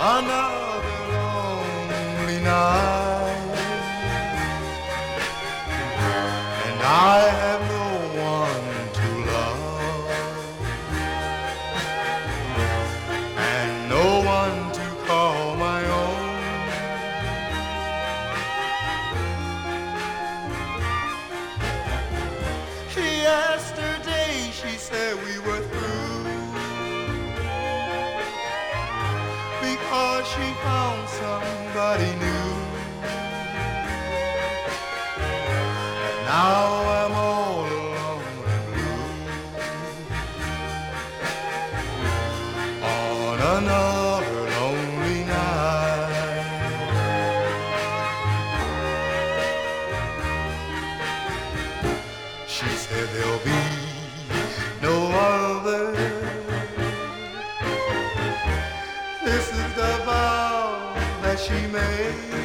another lonely night, and I have no one to love, and no one to call my own. Yesterday she said we were through because she found somebody new. And now I'm all alone and blue on another lonely night. She said there'll be no other. This is the vow that she made.